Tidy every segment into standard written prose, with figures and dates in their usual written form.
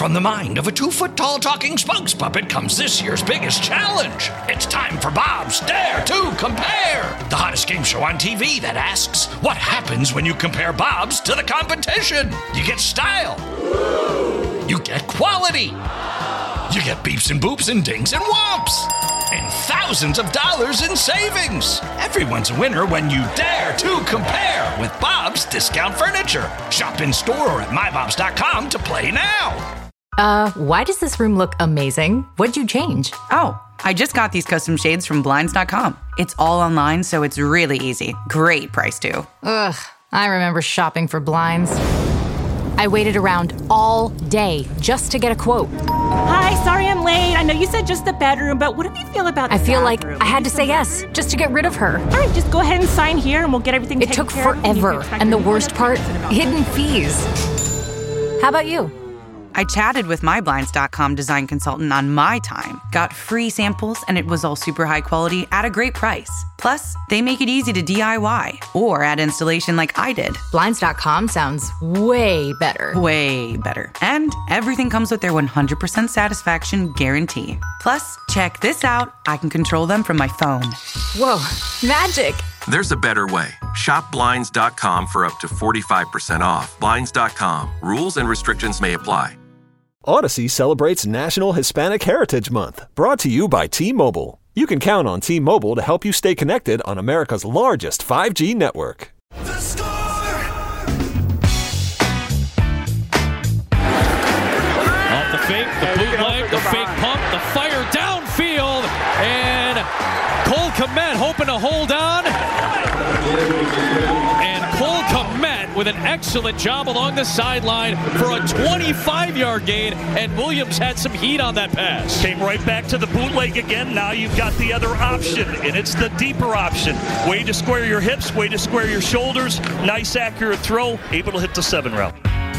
From the mind of a 2-foot-tall talking spokes puppet comes this year's biggest challenge. It's time for Bob's Dare to Compare, the hottest game show on TV that asks, what happens when you compare Bob's to the competition? You get style. You get quality. You get beeps and boops and dings and whomps. And thousands of dollars in savings. Everyone's a winner when you dare to compare with Bob's Discount Furniture. Shop in store or at mybobs.com to play now. Why does this room look amazing? What'd you change? Oh, I just got these custom shades from Blinds.com. It's all online, so it's really easy. Great price, too. Ugh, I remember shopping for blinds. I waited around all day just to get a quote. Hi, sorry I'm late. I know you said just the bedroom, but what do you feel about the I feel bathroom? like I had to say yes just to get rid of her. All right, just go ahead and sign here and we'll get everything It taken took care of. forever, and the worst part, hidden fees. How about you? I chatted with my Blinds.com design consultant on my time, got free samples, and it was all super high quality at a great price. Plus, they make it easy to DIY or add installation like I did. Blinds.com sounds way better. Way better. And everything comes with their 100% satisfaction guarantee. Plus, check this out. I can control them from my phone. Whoa, magic. There's a better way. Shop Blinds.com for up to 45% off. Blinds.com. Rules and restrictions may apply. Odyssey celebrates National Hispanic Heritage Month, brought to you by T-Mobile. You can count on T-Mobile to help you stay connected on America's largest 5G network. The Score! Off the fake, the bootleg, the fake pump, the fire downfield, and Cole Kmet hoping to hold on. And Cole Kmet with an excellent job along the sideline for a 25-yard gain, and Williams had some heat on that pass. Came right back to the bootleg again. Now you've got the other option, and it's the deeper option. Way to square your hips, way to square your shoulders. Nice, accurate throw, able to hit the 7 route.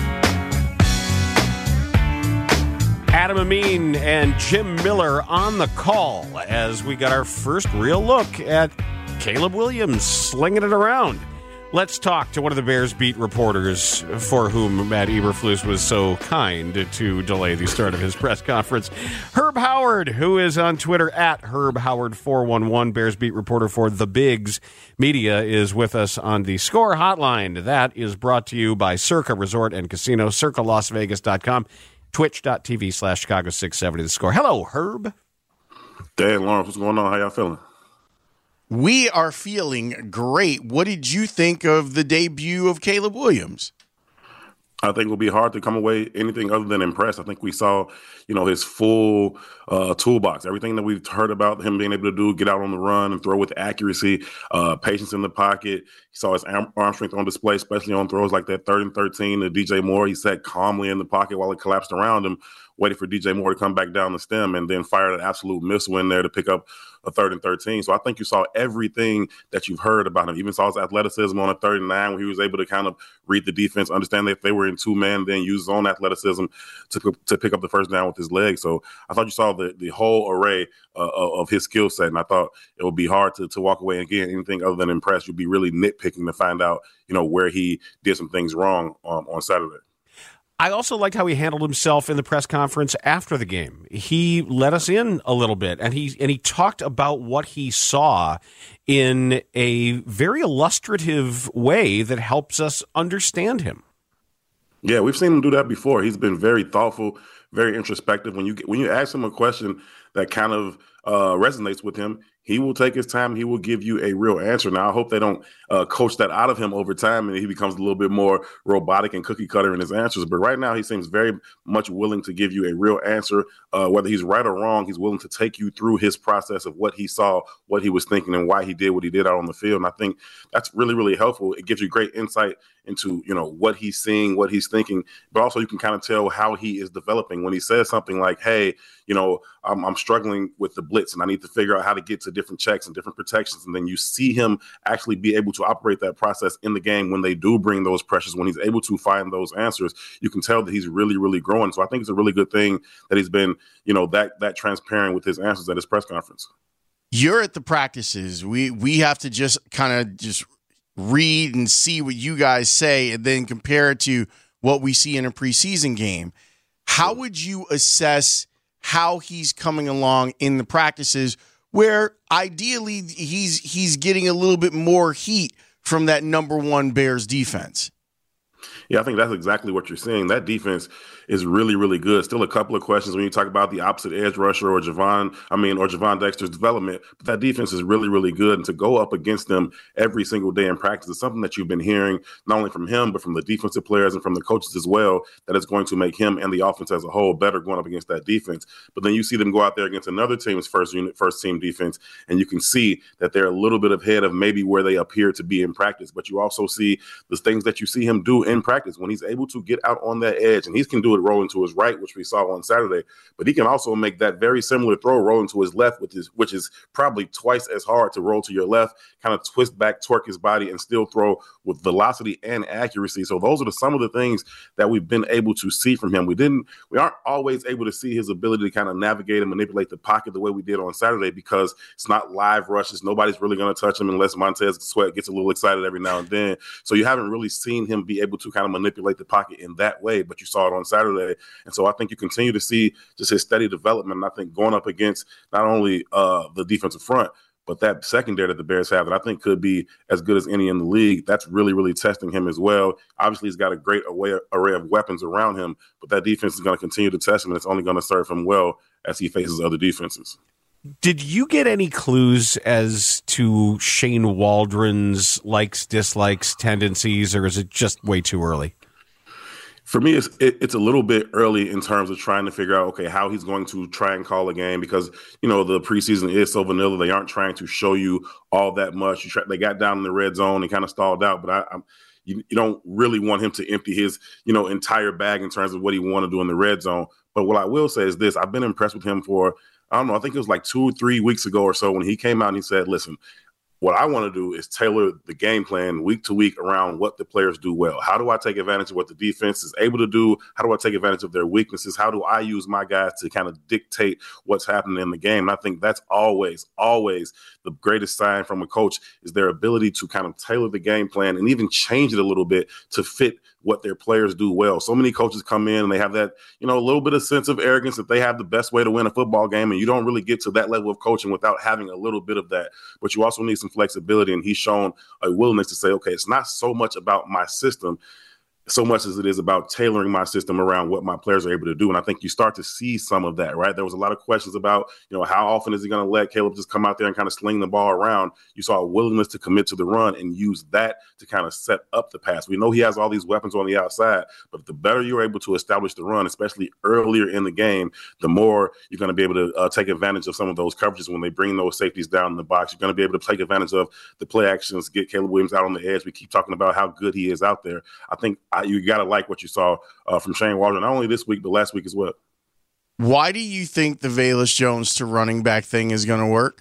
Adam Amin and Jim Miller on the call as we got our first real look at Caleb Williams slinging it around. Let's talk to one of the Bears beat reporters for whom Matt Eberflus was so kind to delay the start of his press conference. Herb Howard, who is on Twitter at HerbHoward411, Bears beat reporter for The Bigs Media, is with us on the Score Hotline. That is brought to you by Circa Resort and Casino, CircaLasVegas.com, Twitch.tv/Chicago670 The Score. Hello, Herb. Dan Lawrence, what's going on? How y'all feeling? We are feeling great. What did you think of the debut of Caleb Williams? I think it'll be hard to come away anything other than impressed. I think we saw, his full toolbox. Everything that we've heard about him being able to do, get out on the run and throw with accuracy, patience in the pocket. He saw his arm strength on display, especially on throws like that 3rd and 13 to DJ Moore. He sat calmly in the pocket while it collapsed around him, waiting for DJ Moore to come back down the stem, and then fired an absolute missile in there to pick up a 3rd and 13. So I think you saw everything that you've heard about him. Even saw his athleticism on a 3rd and 9 where he was able to kind of read the defense, understand that if they were in 2-man, then use his own athleticism to pick up the first down with his legs. So I thought you saw the whole array of his skill set, and I thought it would be hard to walk away and get anything other than impressed. You'd be really nitpicking to find out, where he did some things wrong on Saturday. I also liked how he handled himself in the press conference after the game. He let us in a little bit, and he talked about what he saw in a very illustrative way that helps us understand him. Yeah, we've seen him do that before. He's been very thoughtful, very introspective. When you ask him a question that kind of resonates with him, he will take his time. He will give you a real answer. Now, I hope they don't coach that out of him over time and he becomes a little bit more robotic and cookie cutter in his answers. But right now, he seems very much willing to give you a real answer. Whether he's right or wrong, he's willing to take you through his process of what he saw, what he was thinking, and why he did what he did out on the field. And I think that's really, really helpful. It gives you great insight into, what he's seeing, what he's thinking, but also you can kind of tell how he is developing. When he says something like, hey, I'm struggling with the blitz and I need to figure out how to get to different checks and different protections. And then you see him actually be able to operate that process in the game when they do bring those pressures, when he's able to find those answers. You can tell that he's really, really growing. So I think it's a really good thing that he's been, that transparent with his answers at his press conference. You're at the practices. We have to just kind of just read and see what you guys say and then compare it to what we see in a preseason game. How would you assess how he's coming along in the practices where ideally he's getting a little bit more heat from that number one Bears defense? Yeah, I think that's exactly what you're seeing. That defense is really, really good. Still a couple of questions when you talk about the opposite edge rusher or Javon Dexter's development. But that defense is really, really good. And to go up against them every single day in practice is something that you've been hearing not only from him, but from the defensive players and from the coaches as well, that it's going to make him and the offense as a whole better going up against that defense. But then you see them go out there against another team's first team defense, and you can see that they're a little bit ahead of maybe where they appear to be in practice. But you also see the things that you see him do in practice when he's able to get out on that edge, and he can do it rolling to his right, which we saw on Saturday, but he can also make that very similar throw rolling to his left, which is probably twice as hard to roll to your left, kind of twist back, twerk his body, and still throw with velocity and accuracy. So those are some of the things that we've been able to see from him. We aren't always able to see his ability to kind of navigate and manipulate the pocket the way we did on Saturday, because it's not live rushes. Nobody's really going to touch him unless Montez Sweat gets a little excited every now and then. So you haven't really seen him be able to kind of manipulate the pocket in that way, but you saw it on Saturday. And so I think you continue to see just his steady development. And I think going up against not only the defensive front, but that secondary that the Bears have that I think could be as good as any in the league, that's really, really testing him as well. Obviously, he's got a great array of weapons around him, but that defense is going to continue to test him, and it's only going to serve him well as he faces other defenses. Did you get any clues as to Shane Waldron's likes, dislikes, tendencies, or is it just way too early? For me, it's a little bit early in terms of trying to figure out, okay, how he's going to try and call a game, because, the preseason is so vanilla. They aren't trying to show you all that much. They got down in the red zone and kind of stalled out, but you don't really want him to empty his, entire bag in terms of what he want to do in the red zone. But what I will say is this: I've been impressed with him for, I don't know, I think it was like 2 or 3 weeks ago or so when he came out and he said, listen, what I want to do is tailor the game plan week to week around what the players do well. How do I take advantage of what the defense is able to do? How do I take advantage of their weaknesses? How do I use my guys to kind of dictate what's happening in the game? And I think that's always the greatest sign from a coach, is their ability to kind of tailor the game plan and even change it a little bit to fit what their players do well. So many coaches come in and they have that, a little bit of sense of arrogance that they have the best way to win a football game. And you don't really get to that level of coaching without having a little bit of that. But you also need some flexibility. And he's shown a willingness to say, okay, it's not so much about my system so much as it is about tailoring my system around what my players are able to do. And I think you start to see some of that, right? There was a lot of questions about, how often is he going to let Caleb just come out there and kind of sling the ball around? You saw a willingness to commit to the run and use that to kind of set up the pass. We know he has all these weapons on the outside, but the better you're able to establish the run, especially earlier in the game, the more you're going to be able to take advantage of some of those coverages when they bring those safeties down in the box. You're going to be able to take advantage of the play actions, get Caleb Williams out on the edge. We keep talking about how good he is out there. I think you got to like what you saw from Shane Waldron, not only this week, but last week as well. Why do you think the Velus Jones to running back thing is going to work?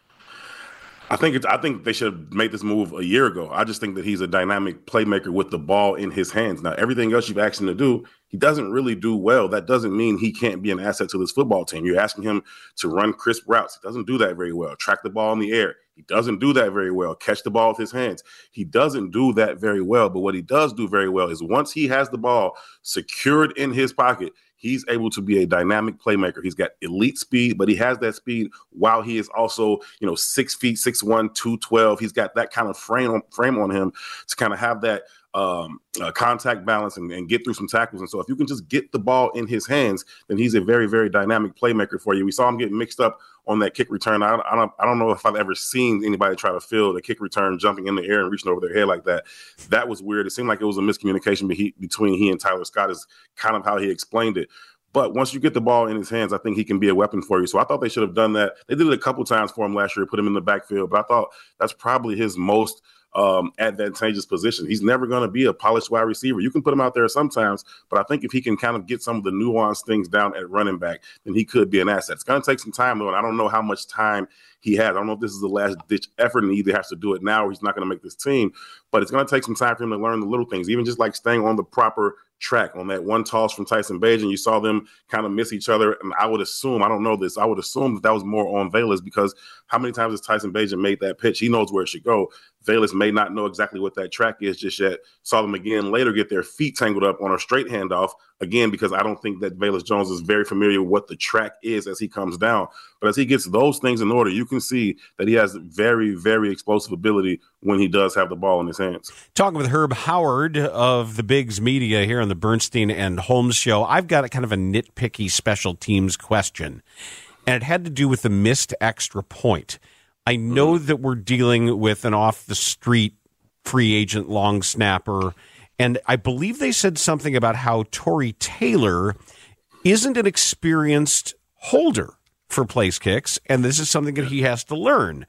I think they should have made this move a year ago. I just think that he's a dynamic playmaker with the ball in his hands. Now, everything else you've asked him to do, he doesn't really do well. That doesn't mean he can't be an asset to this football team. You're asking him to run crisp routes. He doesn't do that very well. Track the ball in the air. He doesn't do that very well. Catch the ball with his hands. He doesn't do that very well. But what he does do very well is once he has the ball secured in his pocket, he's able to be a dynamic playmaker. He's got elite speed, but he has that speed while he is also, 6 feet, 6'1", 212. He's got that kind of frame on him to kind of have that contact balance and get through some tackles. And so if you can just get the ball in his hands, then he's a very, very dynamic playmaker for you. We saw him get mixed up on that kick return. I don't know if I've ever seen anybody try to field a kick return jumping in the air and reaching over their head like that. That was weird. It seemed like it was a miscommunication between he and Tyler Scott, is kind of how he explained it. But once you get the ball in his hands, I think he can be a weapon for you. So I thought they should have done that. They did it a couple times for him last year, put him in the backfield. But I thought that's probably his most advantageous position. He's never going to be a polished wide receiver. You can put him out there sometimes, but I think if he can kind of get some of the nuanced things down at running back, then he could be an asset. It's going to take some time, though, and I don't know how much time he has. I don't know if this is the last-ditch effort and he either has to do it now or he's not going to make this team, but it's going to take some time for him to learn the little things, even just like staying on the proper track. On that one toss from Tyson Bagent, you saw them kind of miss each other, and I would assume, I don't know this, I would assume that was more on Velus, because how many times has Tyson Bagent made that pitch? He knows where it should go. Velus may not know exactly what that track is just yet. Saw them again later get their feet tangled up on a straight handoff, again, because I don't think that Velus Jones is very familiar with what the track is as he comes down. But as he gets those things in order, you can see that he has very, very explosive ability when he does have the ball in his hands. Talking with Herb Howard of the Bigs Media here on the Bernstein and Holmes Show, I've got a kind of a nitpicky special teams question, and it had to do with the missed extra point. I know that we're dealing with an off-the-street free agent long snapper, and I believe they said something about how Tory Taylor isn't an experienced holder for place kicks, and this is something that he has to learn.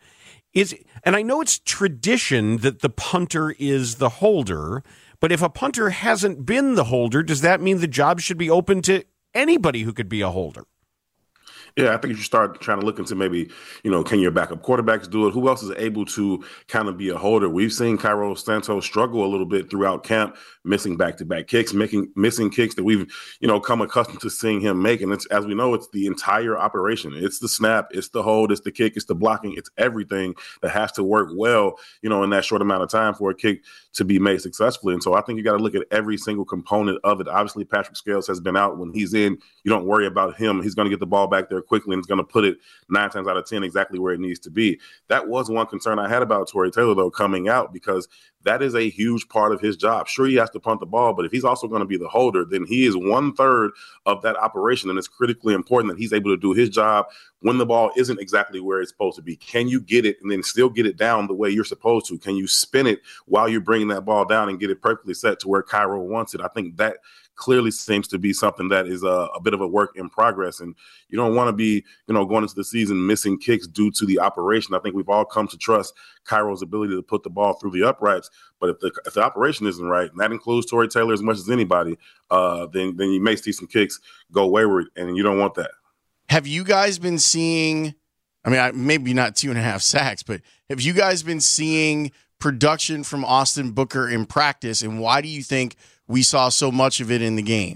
And I know it's tradition that the punter is the holder, but if a punter hasn't been the holder, does that mean the job should be open to anybody who could be a holder? Yeah, I think you should start trying to look into maybe, can your backup quarterbacks do it? Who else is able to kind of be a holder? We've seen Cairo Santos struggle a little bit throughout camp, missing back-to-back kicks, missing kicks that we've, come accustomed to seeing him make. And it's, as we know, it's the entire operation. It's the snap, it's the hold, it's the kick, it's the blocking, it's everything that has to work well, in that short amount of time for a kick to be made successfully. And so I think you got to look at every single component of it. Obviously, Patrick Scales has been out. When he's in, you don't worry about him. He's going to get the ball back there quickly and he's going to put it 9 times out of 10 exactly where it needs to be. That was one concern I had about Tory Taylor, though, coming out, because that is a huge part of his job. Sure, he has to punt the ball, but if he's also going to be the holder, then he is 1/3 of that operation, and it's critically important that he's able to do his job when the ball isn't exactly where it's supposed to be. Can you get it and then still get it down the way you're supposed to? Can you spin it while you're bringing that ball down and get it perfectly set to where Cairo wants it? I think that clearly seems to be something that is a bit of a work in progress. And you don't want to be, going into the season missing kicks due to the operation. I think we've all come to trust Cairo's ability to put the ball through the uprights. But if the operation isn't right, and that includes Tory Taylor as much as anybody, then you may see some kicks go wayward, and you don't want that. Have you guys been seeing, maybe not 2.5 sacks, but have you guys been seeing production from Austin Booker in practice, and why do you think we saw so much of it in the game?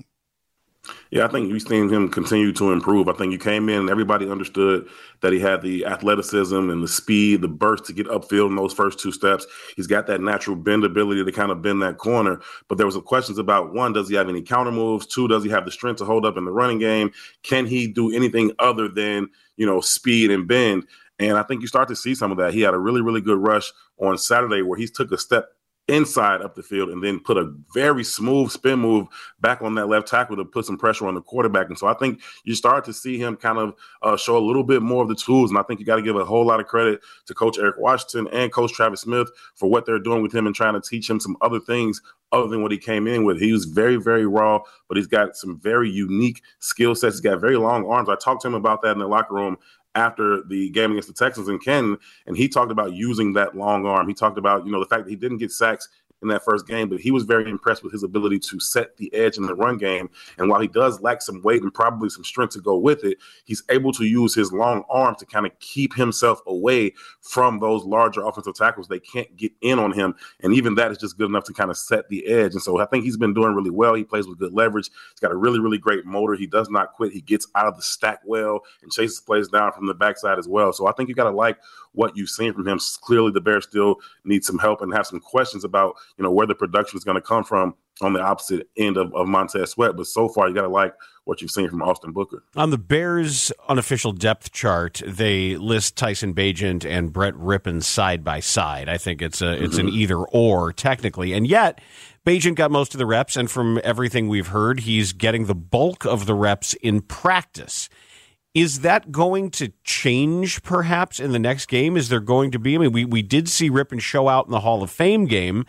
Yeah, I think we've seen him continue to improve. I think you came in and everybody understood that he had the athleticism and the speed, the burst to get upfield in those first 2 steps. He's got that natural bend ability to kind of bend that corner. But there was questions about, 1, does he have any counter moves? 2, does he have the strength to hold up in the running game? Can he do anything other than, speed and bend? And I think you start to see some of that. He had a really, really good rush on Saturday where he took a step inside up the field and then put a very smooth spin move back on that left tackle to put some pressure on the quarterback. And so I think you start to see him kind of show a little bit more of the tools. And I think you got to give a whole lot of credit to Coach Eric Washington and Coach Travis Smith for what they're doing with him and trying to teach him some other things other than what he came in with. He was very, very raw, but he's got some very unique skill sets. He's got very long arms. I talked to him about that in the locker room after the game against the Texans in Canton, and he talked about using that long arm. He talked about, the fact that he didn't get sacks in that first game, but he was very impressed with his ability to set the edge in the run game. And while he does lack some weight and probably some strength to go with it, he's able to use his long arm to kind of keep himself away from those larger offensive tackles. They can't get in on him. And even that is just good enough to kind of set the edge. And so I think he's been doing really well. He plays with good leverage. He's got a really, really great motor. He does not quit. He gets out of the stack well and chases plays down from the backside as well. So I think you got to like what you've seen from him. Clearly, the Bears still need some help and have some questions about, where the production is going to come from on the opposite end of Montez Sweat. But so far, you got to like what you've seen from Austin Booker. On the Bears' unofficial depth chart, they list Tyson Bagent and Brett Rippon side by side. I think it's an either or technically, and yet Bagent got most of the reps, and from everything we've heard, he's getting the bulk of the reps in practice. Is that going to change perhaps in the next game? Is there going to be, we did see Rippon show out in the Hall of Fame game.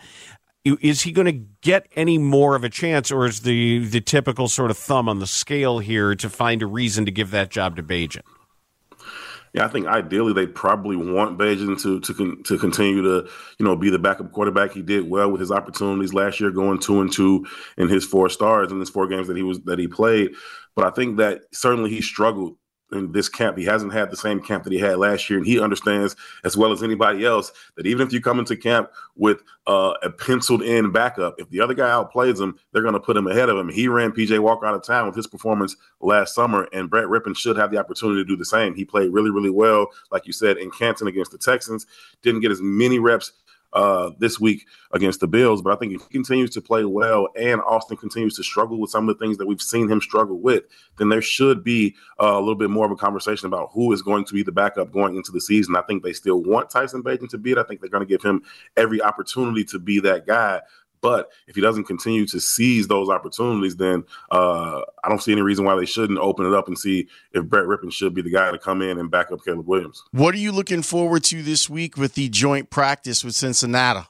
Is he going to get any more of a chance, or is the typical sort of thumb on the scale here to find a reason to give that job to Bagent? Yeah, I think ideally they probably want Bagent to continue to, be the backup quarterback. He did well with his opportunities last year, going 2-2 in his 4 starts in his 4 games that he played. But I think that certainly he struggled in this camp. He hasn't had the same camp that he had last year, and he understands as well as anybody else that even if you come into camp with a penciled-in backup, if the other guy outplays him, they're going to put him ahead of him. He ran P.J. Walker out of town with his performance last summer, and Brett Rippon should have the opportunity to do the same. He played really, really well, like you said, in Canton against the Texans. Didn't get as many reps this week against the Bills. But I think if he continues to play well and Austin continues to struggle with some of the things that we've seen him struggle with, then there should be a little bit more of a conversation about who is going to be the backup going into the season. I think they still want Tyson Bagent to be it. I think they're going to give him every opportunity to be that guy. But if he doesn't continue to seize those opportunities, then I don't see any reason why they shouldn't open it up and see if Brett Rypien should be the guy to come in and back up Caleb Williams. What are you looking forward to this week with the joint practice with Cincinnati?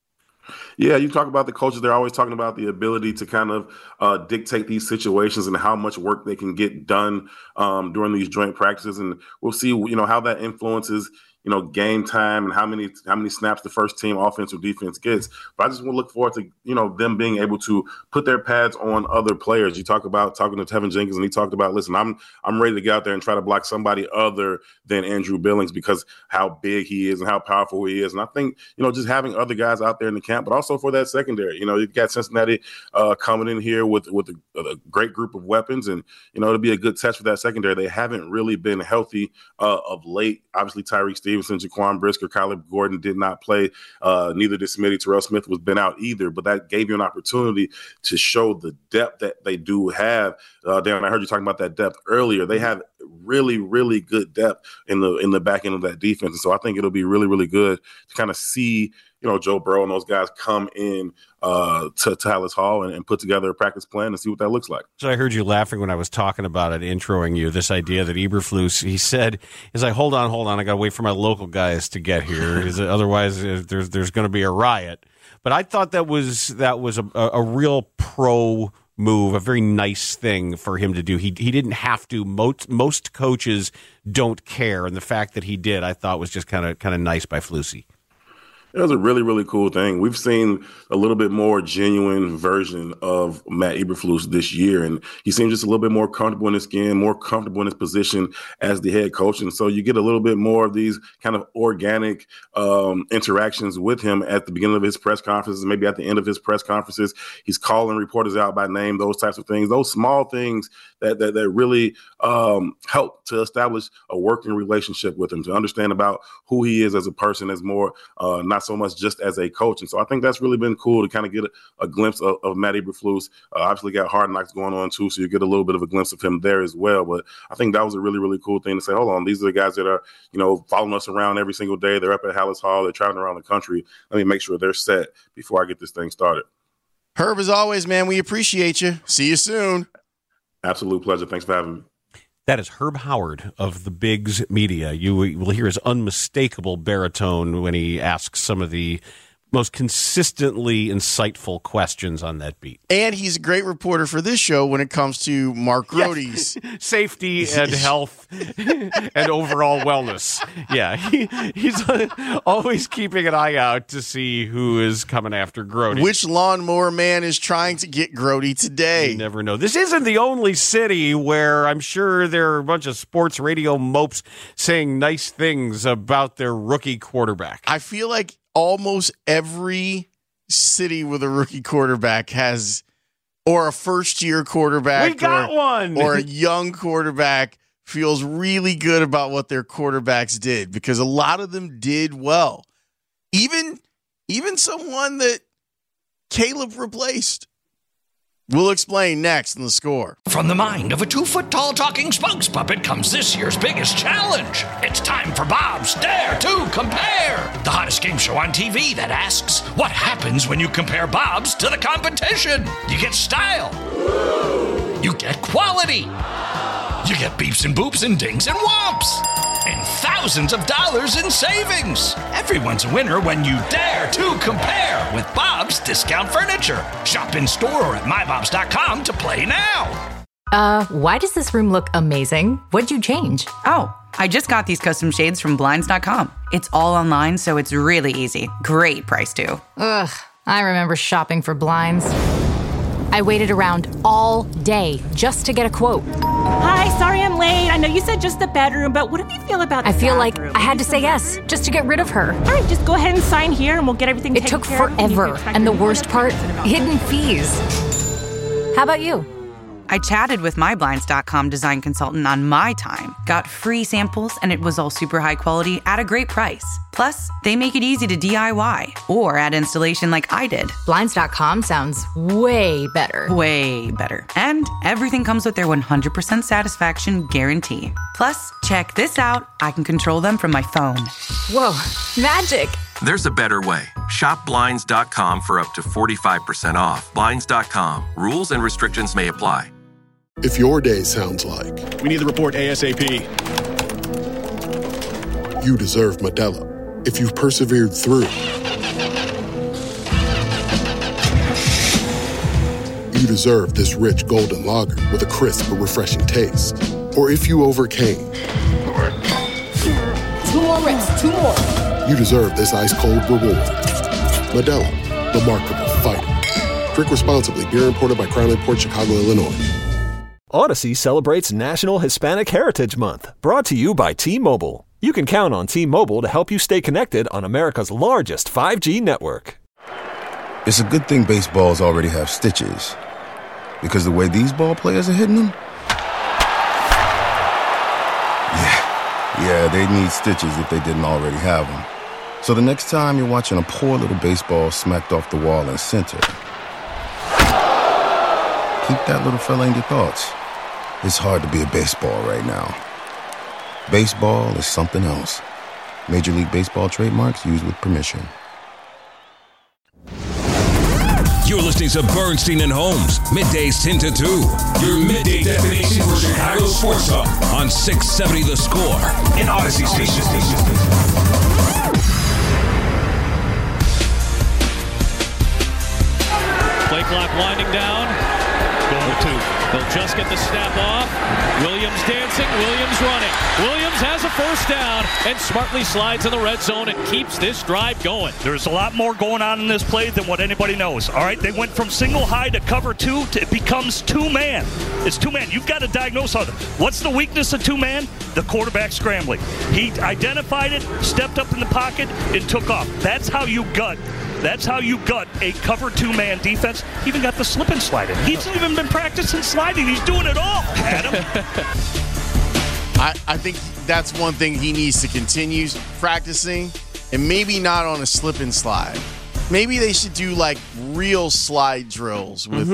Yeah, you talk about the coaches. They're always talking about the ability to kind of dictate these situations and how much work they can get done during these joint practices. And we'll see, how that influences game time and how many snaps the first team offense or defense gets. But I just want to look forward to, them being able to put their pads on other players. You talk about talking to Tevin Jenkins, and he talked about, listen, I'm ready to get out there and try to block somebody other than Andrew Billings because how big he is and how powerful he is. And I think, just having other guys out there in the camp, but also for that secondary, you've got Cincinnati coming in here with a great group of weapons, and, it'll be a good test for that secondary. They haven't really been healthy of late. Obviously, Tyreek Stevenson, Jaquan Brisker, Caleb Gordon did not play. Neither did Smitty. Terrell Smith was been out either, but that gave you an opportunity to show the depth that they do have. Darren, I heard you talking about that depth earlier. They have really, really good depth in the back end of that defense. And so I think it'll be really, really good to kind of see, Joe Burrow and those guys come in to Halas Hall and put together a practice plan and see what that looks like. So I heard you laughing when I was talking about it, introing you, this idea that Eberflus, he said, he's like, hold on, I got to wait for my local guys to get here. Otherwise, there's going to be a riot. But I thought that was a real pro move, a very nice thing for him to do. He didn't have to. Most coaches don't care, and the fact that he did, I thought was just kind of nice by Flusy. It was a really, really cool thing. We've seen a little bit more genuine version of Matt Eberflus this year, and he seems just a little bit more comfortable in his skin, more comfortable in his position as the head coach. And so you get a little bit more of these kind of organic interactions with him at the beginning of his press conferences, maybe at the end of his press conferences. He's calling reporters out by name, those types of things, those small things that really help to establish a working relationship with him, to understand about who he is as a person, as more not so much just as a coach. And so I think that's really been cool to kind of get a glimpse of Matt Eberflus. Obviously got Hard Knocks going on too, so you get a little bit of a glimpse of him there as well. But I think that was a really, really cool thing to say, hold on, these are the guys that are, following us around every single day. They're up at Halas Hall. They're traveling around the country. Let me make sure they're set before I get this thing started. Herb, as always, man, we appreciate you. See you soon. Absolute pleasure. Thanks for having me. That is Herb Howard of the Bigs Media. You will hear his unmistakable baritone when he asks some of the most consistently insightful questions on that beat. And he's a great reporter for this show when it comes to Mark Grote's safety and health and overall wellness. Yeah, he's always keeping an eye out to see who is coming after Grote. Which lawnmower man is trying to get Grote today? You never know. This isn't the only city where I'm sure there are a bunch of sports radio mopes saying nice things about their rookie quarterback. I feel like almost every city with a rookie quarterback has, or a first-year quarterback, we got one, or a young quarterback feels really good about what their quarterbacks did, because a lot of them did well. Even someone that Caleb replaced. We'll explain next in The Score. From the mind of a 2-foot-tall talking spokes puppet comes this year's biggest challenge. It's time for Bob's Dare to Compare, the hottest game show on TV that asks, what happens when you compare Bob's to the competition? You get style. You get quality. You get beeps and boops and dings and whomps. And thousands of dollars in savings. Everyone's a winner when you dare to compare with Bob's Discount Furniture. Shop in store or at mybobs.com to play now. Why does this room look amazing? What'd you change? Oh, I just got these custom shades from Blinds.com. It's all online, so it's really easy. Great price, too. Ugh, I remember shopping for blinds. I waited around all day just to get a quote. Hi, sorry I'm late. I know you said just the bedroom, but what do you feel about the I feel bathroom? like I had to say yes just to get rid of her. All right, just go ahead and sign here and we'll get everything taken care of. It took forever, and the worst part, hidden fees. How about you? I chatted with my Blinds.com design consultant on my time, got free samples, and it was all super high quality at a great price. Plus, they make it easy to DIY or add installation like I did. Blinds.com sounds way better. Way better. And everything comes with their 100% satisfaction guarantee. Plus, check this out. I can control them from my phone. Whoa, magic. There's a better way. Shop Blinds.com for up to 45% off. Blinds.com. Rules and restrictions may apply. If your day sounds like... We need the report ASAP. You deserve Modelo. If you've persevered through... You deserve this rich golden lager with a crisp but refreshing taste. Or if you overcame... 2 more reps, 2 more. You deserve this ice-cold reward. Modelo, the Markable Fighter. Drink responsibly. Beer imported by Crown Imports, Chicago, Illinois. Odyssey celebrates National Hispanic Heritage Month, brought to you by T-Mobile. You can count on T-Mobile to help you stay connected on America's largest 5G network. It's a good thing baseballs already have stitches, because the way these ball players are hitting them, yeah, they need stitches if they didn't already have them. So the next time you're watching a poor little baseball smacked off the wall in center, keep that little fella in your thoughts. It's hard to be a baseball right now. Baseball is something else. Major League Baseball trademarks used with permission. You're listening to Bernstein and Holmes, middays 10 to 2. Your midday destination for Chicago Sports Talk on 670 The Score and Odyssey Station. Play clock winding down. Going to 2. They'll just get the snap off. Williams dancing. Williams running. Williams has a first down and smartly slides in the red zone and keeps this drive going. There's a lot more going on in this play than what anybody knows. All right, they went from single high to cover 2 to it becomes 2-man. It's 2-man. You've got to diagnose other. What's the weakness of 2-man? The quarterback scrambling. He identified it, stepped up in the pocket, and took off. That's how you gut a cover 2-man defense. He even got the slip and slide in. He's even been practicing sliding. He's doing it all, Adam. I think that's one thing he needs to continue practicing, and maybe not on a slip and slide. Maybe they should do like real slide drills with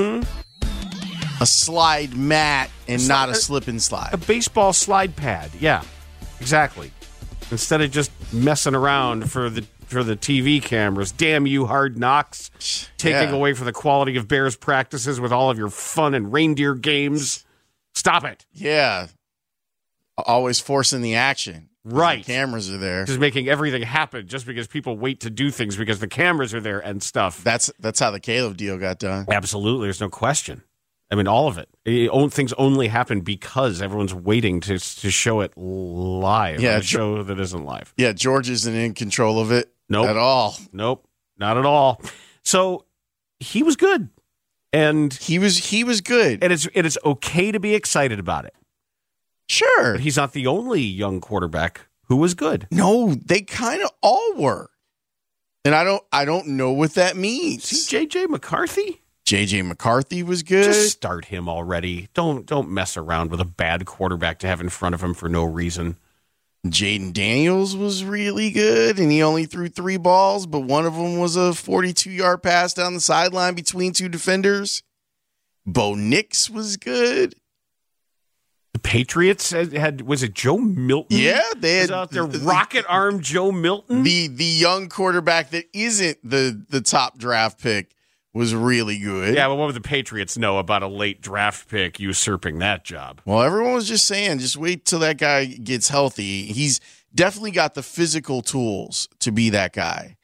a slide mat and not a slip and slide. A baseball slide pad. Yeah, exactly. Instead of just messing around for the TV cameras. Damn you, Hard Knocks. Taking away from the quality of Bears practices with all of your fun and reindeer games. Stop it. Yeah. Always forcing the action. Right. The cameras are there. Just making everything happen just because people wait to do things because the cameras are there and stuff. That's how the Caleb deal got done. Absolutely. There's no question. I mean, all of it. Things only happen because everyone's waiting to show it live. Yeah, on a show that isn't live. Yeah, George isn't in control of it. Nope. At all. Nope. Not at all. So he was good. And he was good. And it's okay to be excited about it. Sure. But he's not the only young quarterback who was good. No, they kind of all were. And I don't know what that means. See J.J. McCarthy? J.J. McCarthy was good. Just start him already. Don't mess around with a bad quarterback to have in front of him for no reason. Jaden Daniels was really good, and he only threw 3 balls, but one of them was a 42-yard pass down the sideline between 2 defenders. Bo Nix was good. The Patriots was it Joe Milton? Yeah, they had out there rocket arm Joe Milton. The young quarterback that isn't the top draft pick was really good. Yeah, but what would the Patriots know about a late draft pick usurping that job? Well, everyone was just saying, just wait till that guy gets healthy. He's definitely got the physical tools to be that guy.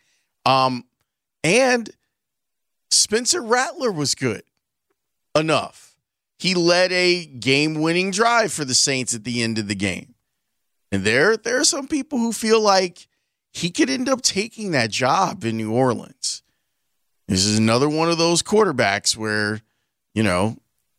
And Spencer Rattler was good enough. He led a game-winning drive for the Saints at the end of the game. And there are some people who feel like he could end up taking that job in New Orleans. This is another one of those quarterbacks where, you know,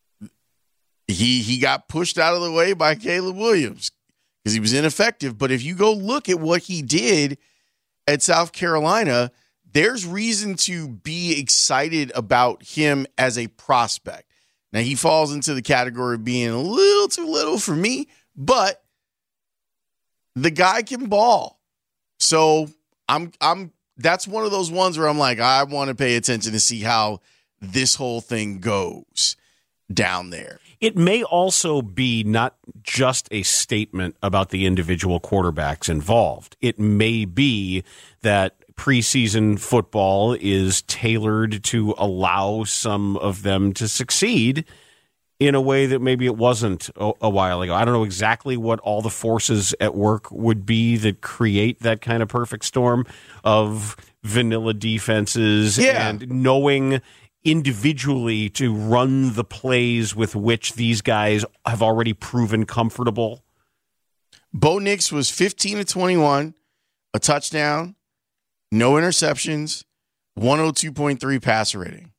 he got pushed out of the way by Caleb Williams because he was ineffective. But if you go look at what he did at South Carolina, there's reason to be excited about him as a prospect. Now, he falls into the category of being a little too little for me, but the guy can ball. So that's one of those ones where I'm like, I want to pay attention to see how this whole thing goes down there. It may also be not just a statement about the individual quarterbacks involved. It may be that preseason football is tailored to allow some of them to succeed in a way that maybe it wasn't a while ago. I don't know exactly what all the forces at work would be that create that kind of perfect storm of vanilla defenses and knowing individually to run the plays with which these guys have already proven comfortable. Bo Nix was 15 of 21, a touchdown, no interceptions, 102.3 passer rating.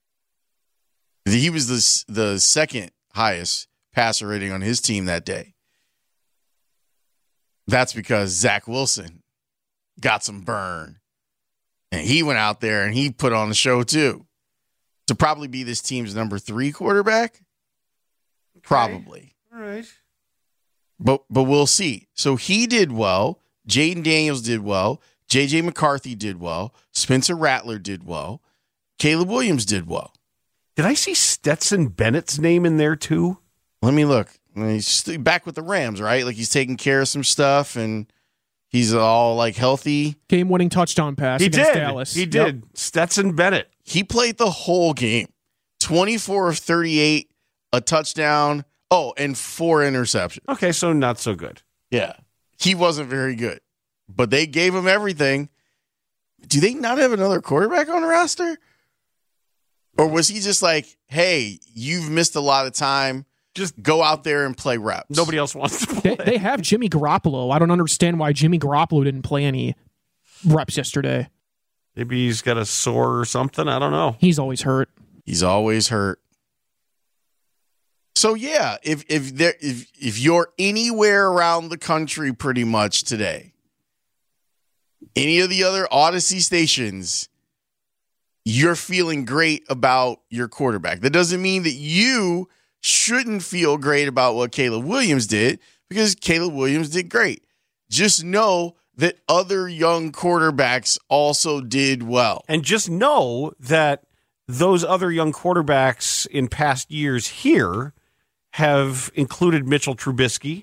He was the second highest passer rating on his team that day. That's because Zach Wilson got some burn. And he went out there and he put on the show too. To probably be this team's number 3 quarterback? Okay. Probably. All right. But we'll see. So he did well. Jaden Daniels did well. J.J. McCarthy did well. Spencer Rattler did well. Caleb Williams did well. Did I see Stetson Bennett's name in there too? Let me look. He's back with the Rams, right? Like he's taking care of some stuff and he's all like healthy. Game-winning touchdown pass against Dallas. He did. Stetson Bennett. He played the whole game. 24 of 38, a touchdown. Oh, and 4 interceptions. Okay, so not so good. Yeah. He wasn't very good. But they gave him everything. Do they not have another quarterback on the roster? Or was he just like, hey, you've missed a lot of time. Just go out there and play reps. Nobody else wants to play. They have Jimmy Garoppolo. I don't understand why Jimmy Garoppolo didn't play any reps yesterday. Maybe he's got a sore or something. I don't know. He's always hurt. He's always hurt. So yeah, if you're anywhere around the country pretty much today, any of the other Odyssey stations, you're feeling great about your quarterback. That doesn't mean that you shouldn't feel great about what Caleb Williams did, because Caleb Williams did great. Just know that other young quarterbacks also did well. And just know that those other young quarterbacks in past years here have included Mitchell Trubisky,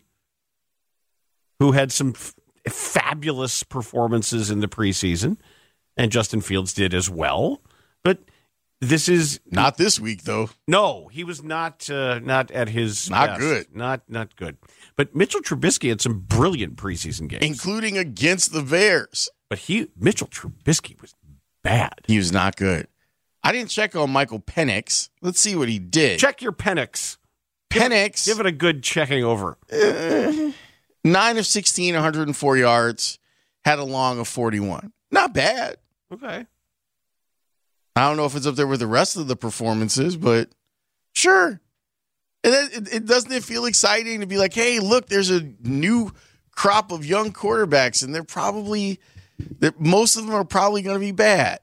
who had some fabulous performances in the preseason, and Justin Fields did as well. But this is not this week, though. No, he was not at his best. Good. Not good. But Mitchell Trubisky had some brilliant preseason games, including against the Bears. But Mitchell Trubisky was bad. He was not good. I didn't check on Michael Penix. Let's see what he did. Check your Penix. Penix. Give it a good checking over. 9 of 16, 104 yards. Had a long of 41. Not bad. Okay. I don't know if it's up there with the rest of the performances, but sure. And doesn't it feel exciting to be like, hey, look, there's a new crop of young quarterbacks, and most of them are probably going to be bad.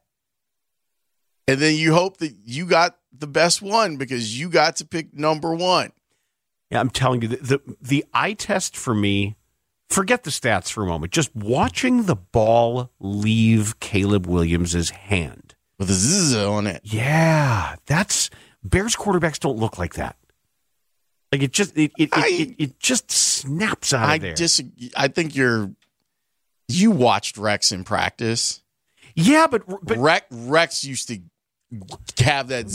And then you hope that you got the best one because you got to pick number 1. Yeah, I'm telling you, the eye test for me, forget the stats for a moment. Just watching the ball leave Caleb Williams' hand. With a zzz on it. Yeah, Bears quarterbacks don't look like that. Like it just snaps out of there. I think you watched Rex in practice. Yeah, but Rex used to have that.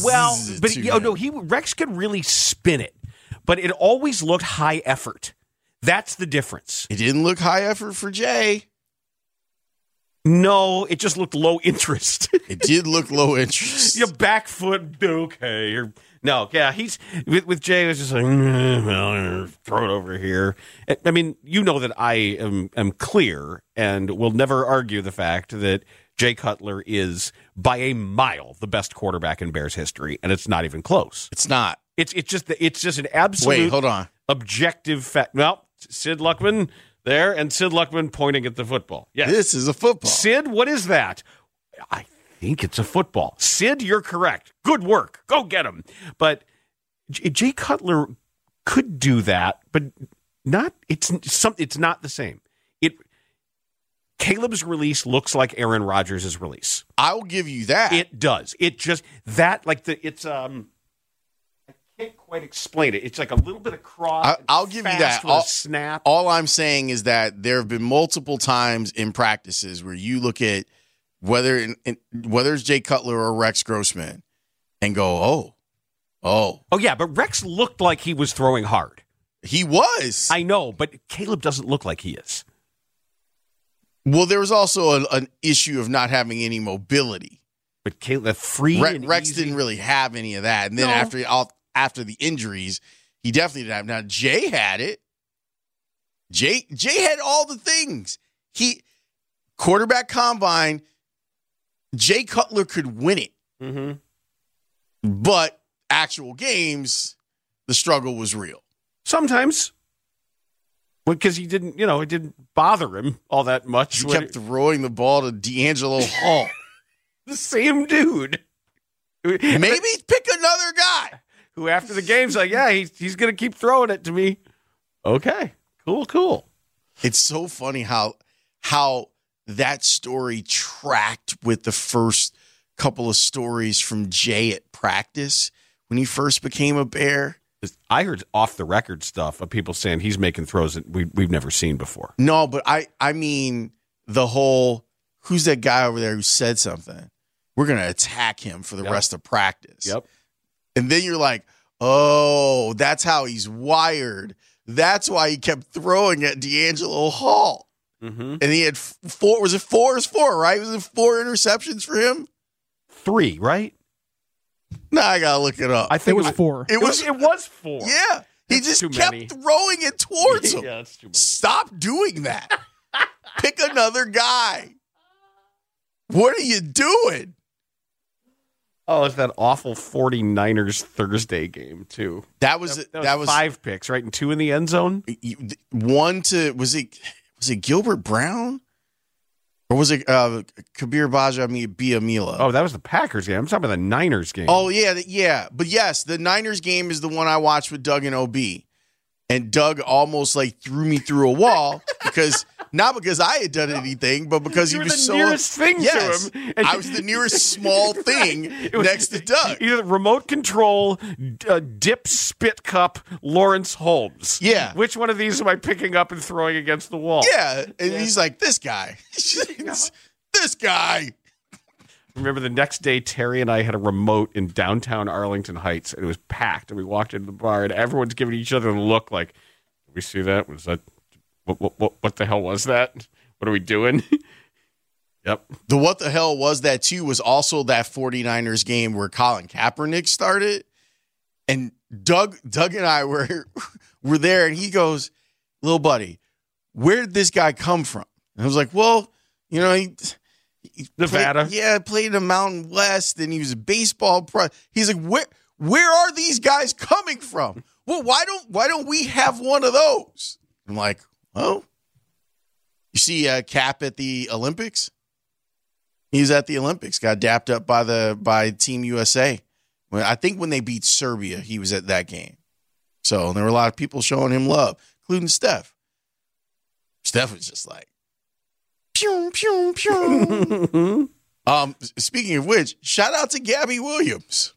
Rex could really spin it, but it always looked high effort. That's the difference. It didn't look high effort for Jay. No, it just looked low interest. It did look low interest. Your back foot, okay. He's with Jay. It was just like, throw it over here. I mean, you know that I am clear and will never argue the fact that Jay Cutler is by a mile the best quarterback in Bears history, and it's not even close. It's not. It's just an absolute. Wait, hold on. Objective fact. Well, Sid Luckman there, and Sid Luckman pointing at the football. Yes. This is a football. Sid, what is that? I think it's a football. Sid, you're correct. Good work. Go get him. But Jay Cutler could do that, but not. It's not the same. Caleb's release looks like Aaron Rodgers' release. I will give you that. It does. It just that like it's I can't quite explain it. It's like a little bit of cross. I'll give you that. Snap. All I'm saying is that there have been multiple times in practices where you look at whether it's Jay Cutler or Rex Grossman and go, oh yeah, but Rex looked like he was throwing hard. He was. I know, but Caleb doesn't look like he is. Well, there was also an issue of not having any mobility. But Caleb, Rex didn't really have any of that. And then after the injuries, he definitely didn't have. Now, Jay had it. Jay had all the things. Quarterback combine, Jay Cutler could win it. Mm-hmm. But actual games, the struggle was real. Sometimes. Because he didn't, it didn't bother him all that much. He kept throwing the ball to D'Angelo Hall. The same dude. Maybe pick another guy. Who after the game's like, yeah, he's going to keep throwing it to me. Okay, cool. It's so funny how that story tracked with the first couple of stories from Jay at practice when he first became a Bear. I heard off the record stuff of people saying he's making throws that we've never seen before. No, but I mean the whole, who's that guy over there who said something? We're going to attack him for the rest of practice. Yep. And then you're like, oh, that's how he's wired. That's why he kept throwing at D'Angelo Hall. Mm-hmm. And he had four, was it four? It was four, right? Was it 4 interceptions for him? 3, right? No, I got to look it up. I think it was 4. It was 4. Yeah. He just kept throwing it towards him. Yeah, that's too many. Stop doing that. Pick another guy. What are you doing? Oh, it's that awful 49ers Thursday game, too. That was 5 picks, right? And 2 in the end zone? One to, was it Gilbert Brown? Or was it Kabir Biamila? Oh, that was the Packers game. I'm talking about the Niners game. Oh, yeah. But yes, the Niners game is the one I watched with Doug and OB. And Doug almost threw me through a wall because not because I had done anything, but because he was the nearest thing to him. I was the nearest small thing next to Doug. Either remote control, dip spit cup, Lawrence Holmes. Yeah. Which one of these am I picking up and throwing against the wall? Yeah. And he's like, this guy. This guy. Remember the next day, Terry and I had a remote in downtown Arlington Heights, and it was packed. And we walked into the bar, and everyone's giving each other a look like, did we see that? Was that, what the hell was that? What are we doing? Yep. The what the hell was that, too, was also that 49ers game where Colin Kaepernick started. And Doug and I were there, and he goes, little buddy, where did this guy come from? And I was like, well, he Nevada. Played in the Mountain West, and he was a baseball pro. He's like, where are these guys coming from? Well, why don't we have one of those? I'm like, oh, you see Cap at the Olympics? He's at the Olympics. Got dapped up by Team USA. I think when they beat Serbia, he was at that game. So there were a lot of people showing him love, including Steph. Steph was just like, pew, pew, pew. Speaking of which, shout out to Gabby Williams,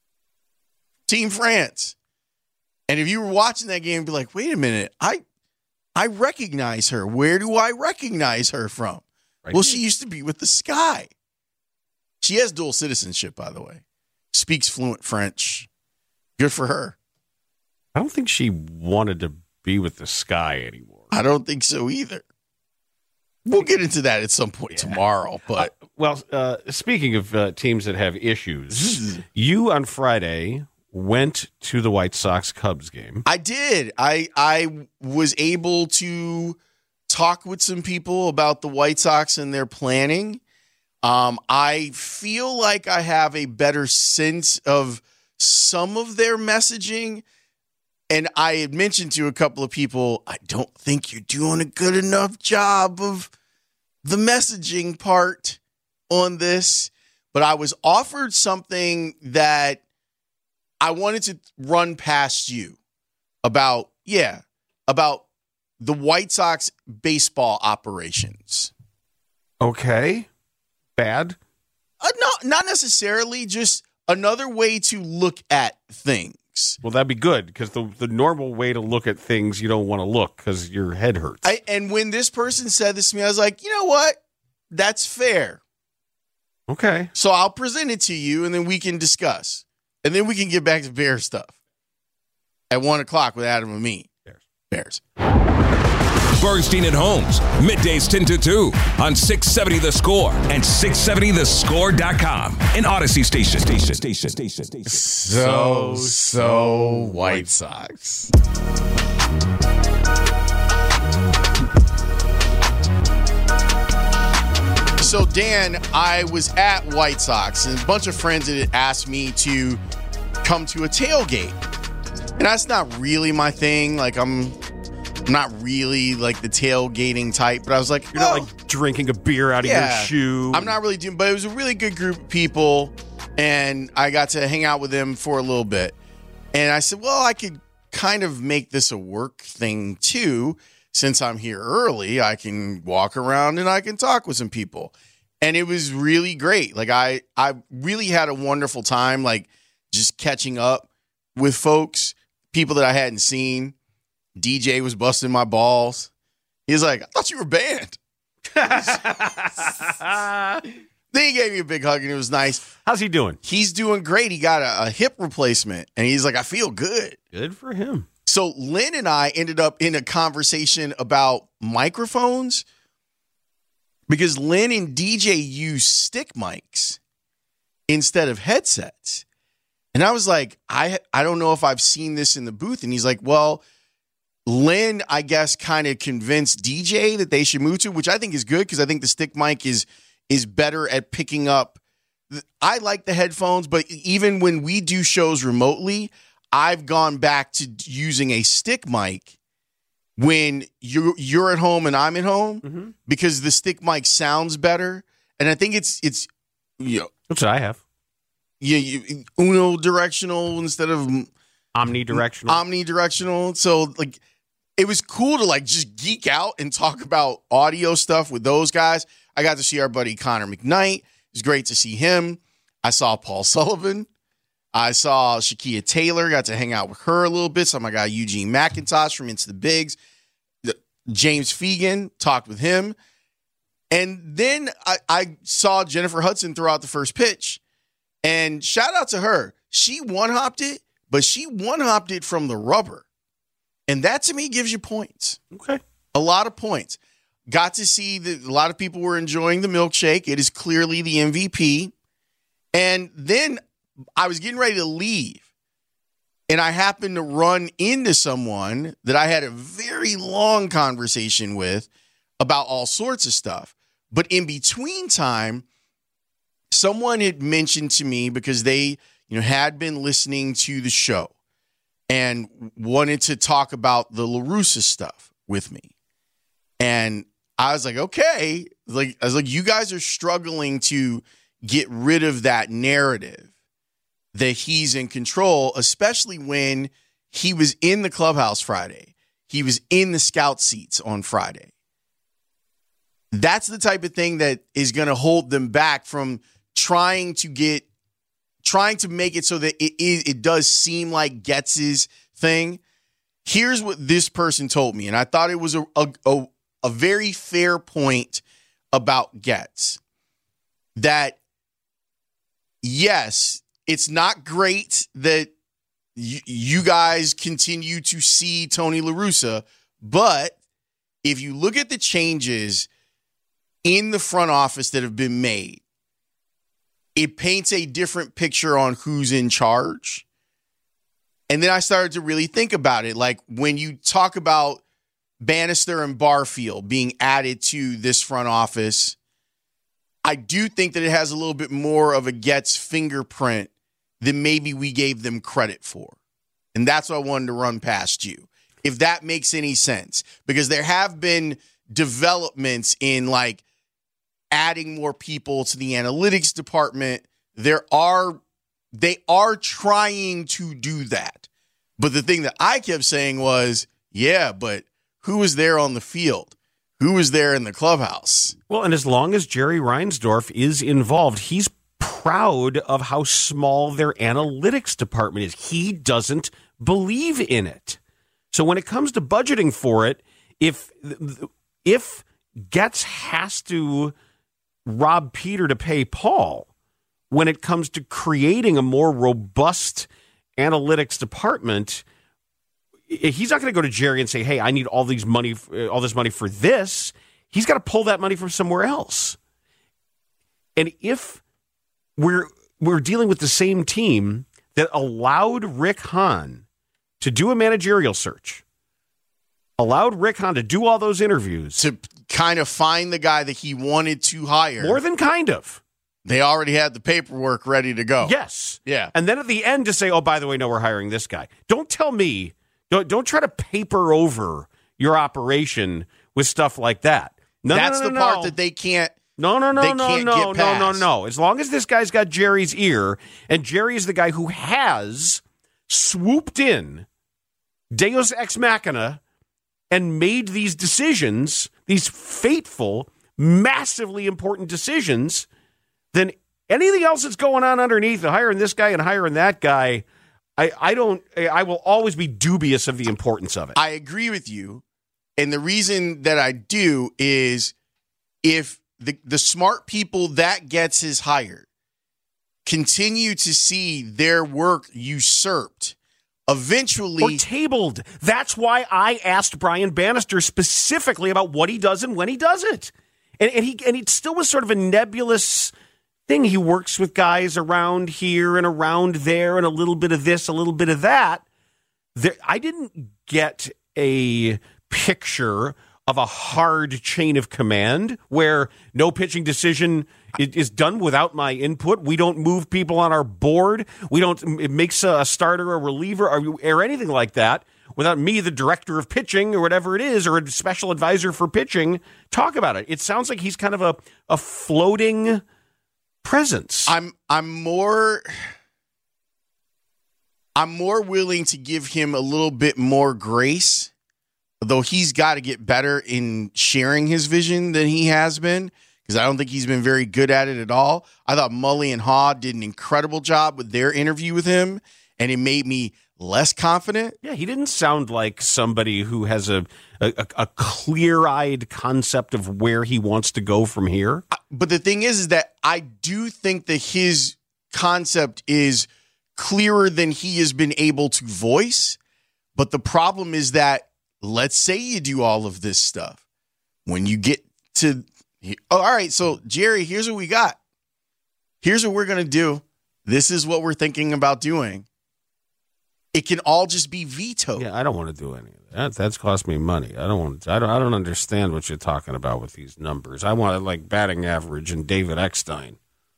Team France. And if you were watching that game, be like, wait a minute, I recognize her. Where do I recognize her from? Right. Well, she used to be with the Sky. She has dual citizenship, by the way. Speaks fluent French. Good for her. I don't think she wanted to be with the Sky anymore. I don't think so either. We'll get into that at some point tomorrow. But speaking of teams that have issues, you on Friday went to the White Sox-Cubs game. I did. I was able to talk with some people about the White Sox and their planning. I feel like I have a better sense of some of their messaging. And I had mentioned to a couple of people, I don't think you're doing a good enough job of the messaging part on this. But I was offered something that I wanted to run past you about the White Sox baseball operations. Okay. Bad? No, not necessarily. Just another way to look at things. Well, that'd be good, because the normal way to look at things, you don't want to look because your head hurts. And when this person said this to me, I was like, you know what? That's fair. Okay. So I'll present it to you, and then we can discuss. And then we can get back to Bear stuff at 1:00 with Adam and me. Bears. Bernstein and Holmes, middays 10 to 2 on 670 The Score and 670thescore.com. An Odyssey station. So White Sox. So, Dan, I was at White Sox, and a bunch of friends had asked me to come to a tailgate. And that's not really my thing. Like, I'm not really like the tailgating type, but I was like, you're not like drinking a beer out of your shoe. I'm not really doing, but it was a really good group of people, and I got to hang out with them for a little bit. And I said, well, I could kind of make this a work thing too. Since I'm here early, I can walk around and I can talk with some people. And it was really great. Like I really had a wonderful time, like just catching up with folks, people that I hadn't seen. DJ was busting my balls. He was like, I thought you were banned. Then he gave me a big hug, and it was nice. How's he doing? He's doing great. He got a hip replacement, and he's like, I feel good. Good for him. So Lynn and I ended up in a conversation about microphones because Lynn and DJ use stick mics instead of headsets. And I was like, I don't know if I've seen this in the booth. And he's like, well, Lynn, I guess, kind of convinced DJ that they should move to, which I think is good because I think the stick mic is better at picking up. I like the headphones, but even when we do shows remotely, I've gone back to using a stick mic when you're at home and I'm at home because the stick mic sounds better. And I think it's that's what I have. Unidirectional instead of omnidirectional. Omnidirectional. So like it was cool to like just geek out and talk about audio stuff with those guys. I got to see our buddy Connor McKnight. It was great to see him. I saw Paul Sullivan. I saw Shakia Taylor. Got to hang out with her a little bit. Saw my guy Eugene McIntosh from Into the Bigs. James Fegan, talked with him. And then I saw Jennifer Hudson throw out the first pitch. And shout out to her. She one-hopped it, but she one-hopped it from the rubber. And that, to me, gives you points. Okay. A lot of points. Got to see that a lot of people were enjoying the milkshake. It is clearly the MVP. And then I was getting ready to leave. And I happened to run into someone that I had a very long conversation with about all sorts of stuff. But in between time, someone had mentioned to me because they, had been listening to the show and wanted to talk about the La Russa stuff with me. And I was like, okay. I was like, you guys are struggling to get rid of that narrative that he's in control, especially when he was in the clubhouse Friday. He was in the scout seats on Friday. That's the type of thing that is going to hold them back from trying to make it so that it does seem like Getz's thing. Here's what this person told me, and I thought it was a very fair point about Getz. That, yes, it's not great that you guys continue to see Tony La Russa, but if you look at the changes in the front office that have been made, it paints a different picture on who's in charge. And then I started to really think about it. Like when you talk about Bannister and Barfield being added to this front office, I do think that it has a little bit more of a Getz fingerprint than maybe we gave them credit for. And that's what I wanted to run past you, if that makes any sense. Because there have been developments in like adding more people to the analytics department. There are they are trying to do that. But the thing that I kept saying was, yeah, but who was there on the field? Who was there in the clubhouse? Well, and as long as Jerry Reinsdorf is involved, he's proud of how small their analytics department is. He doesn't believe in it. So when it comes to budgeting for it, if Getz has to rob Peter to pay Paul, when it comes to creating a more robust analytics department, he's not going to go to Jerry and say, hey, I need all this money for this. He's got to pull that money from somewhere else. And if we're dealing with the same team that allowed Rick Hahn to do a managerial search, allowed Rick Hahn to do all those interviews, to kind of find the guy that he wanted to hire. More than kind of. They already had the paperwork ready to go. Yes. Yeah. And then at the end to say, oh, by the way, no, we're hiring this guy. Don't tell me, don't try to paper over your operation with stuff like that. That's the part that they can't. No. As long as this guy's got Jerry's ear, and Jerry is the guy who has swooped in Deus Ex Machina and made these decisions, these fateful, massively important decisions, then anything else that's going on underneath, hiring this guy and hiring that guy, I will always be dubious of the importance of it. I agree with you. And the reason that I do is if the smart people that Getz is hired continue to see their work usurped, eventually... Or tabled. That's why I asked Brian Bannister specifically about what he does and when he does it. And he still was sort of a nebulous thing. He works with guys around here and around there and a little bit of this, a little bit of that. I didn't get a picture of a hard chain of command where no pitching decision is done without my input. We don't move people on our board. It makes a starter, a reliever, or anything like that without me, the director of pitching or whatever it is, or a special advisor for pitching, talk about it. It sounds like he's kind of a floating presence. I'm more willing to give him a little bit more grace, though he's got to get better in sharing his vision than he has been, because I don't think he's been very good at it at all. I thought Mully and Haw did an incredible job with their interview with him, and it made me less confident. Yeah, he didn't sound like somebody who has a clear-eyed concept of where he wants to go from here. But the thing is that I do think that his concept is clearer than he has been able to voice. But the problem is that, let's say you do all of this stuff. When you get to, all right, so Jerry, here's what we got. Here's what we're going to do. This is what we're thinking about doing. It can all just be vetoed. Yeah, I don't want to do any of that. That's cost me money. I don't understand what you're talking about with these numbers. I want like batting average and David Eckstein.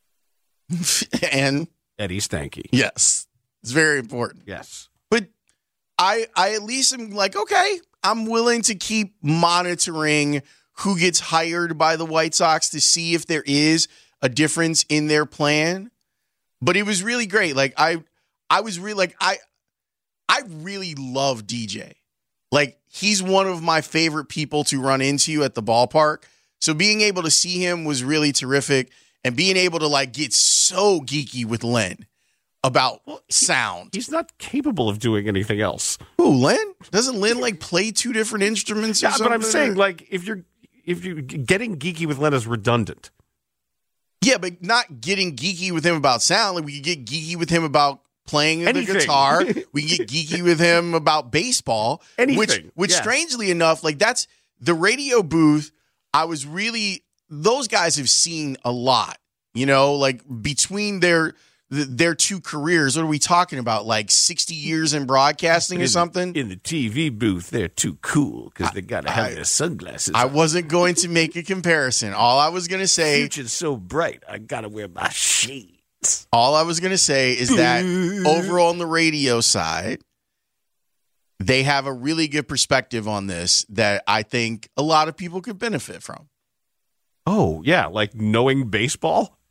And Eddie Stanky. Yes. It's very important. Yes. But I at least am like, okay, I'm willing to keep monitoring who gets hired by the White Sox to see if there is a difference in their plan. But it was really great. Like I was really like, I really love DJ. Like, he's one of my favorite people to run into at the ballpark. So being able to see him was really terrific. And being able to, like, get so geeky with Len about sound. He's not capable of doing anything else. Who, Len? Doesn't Len, like, play two different instruments or something? But I'm saying, like, if you're getting geeky with Len is redundant. Yeah, but not getting geeky with him about sound. Like, we could get geeky with him about playing anything. The guitar. We can get geeky with him about baseball. Anything. Which strangely enough, like, that's the radio booth. Those guys have seen a lot, you know, like between their two careers. What are we talking about? Like 60 years in broadcasting or something? In the TV booth, they're too cool because they got to have their sunglasses. I wasn't going to make a comparison. All I was going to say, future's so bright, I got to wear my shades. All I was going to say is that over on the radio side, they have a really good perspective on this that I think a lot of people could benefit from. Oh, yeah, like knowing baseball?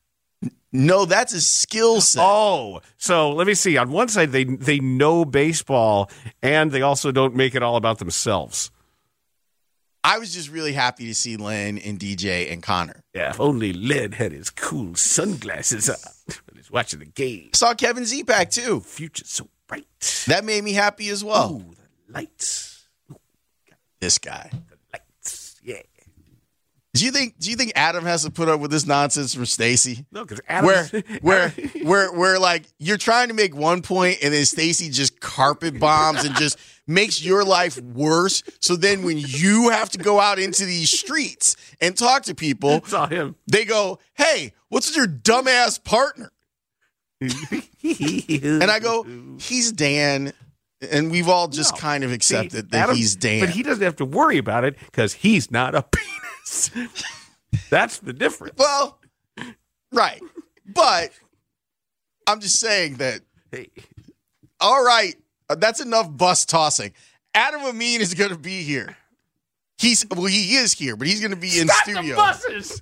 No, that's a skill set. Oh, so let me see. On one side, they know baseball, and they also don't make it all about themselves. I was just really happy to see Len and DJ and Connor. Yeah, if only Len had his cool sunglasses on when he's watching the game. Saw Kevin Zepak, too. Future's so bright. That made me happy as well. Ooh, the lights. Ooh, this guy. The lights, yeah. Do you think Adam has to put up with this nonsense from Stacy? No, because Adam, where like you're trying to make one point and then Stacy just carpet bombs and just makes your life worse. So then when you have to go out into these streets and talk to people, saw him. They go, "Hey, what's with your dumbass partner?" And I go, "He's Dan." And we've all just kind of accepted that Adam, he's Dan. But he doesn't have to worry about it because he's not a penis. That's the difference. Well, right. But I'm just saying that, hey, all right, that's enough bus tossing. Adam Amin is going to be here. He is here, but he's going to be in studio. The buses.